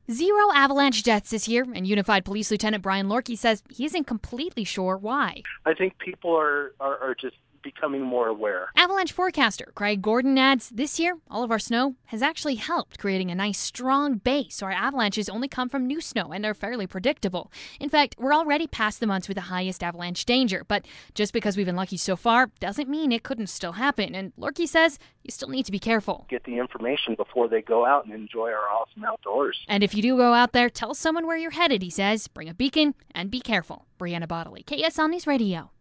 Zero avalanche deaths this year, and Unified Police Lieutenant Brian Lorkey says he isn't completely sure why. I think people are just becoming more aware. Avalanche forecaster Craig Gordon adds, this year, all of our snow has actually helped creating a nice strong base, so our avalanches only come from new snow and are fairly predictable. In fact, we're already past the months with the highest avalanche danger, but just because we've been lucky so far doesn't mean it couldn't still happen, and Lorkey says you still need to be careful. Get the information before they go out and enjoy our awesome outdoors. And if you do go out there, tell someone where you're headed, he says. Bring a beacon and be careful. Brianna Bodley, KSL News Radio.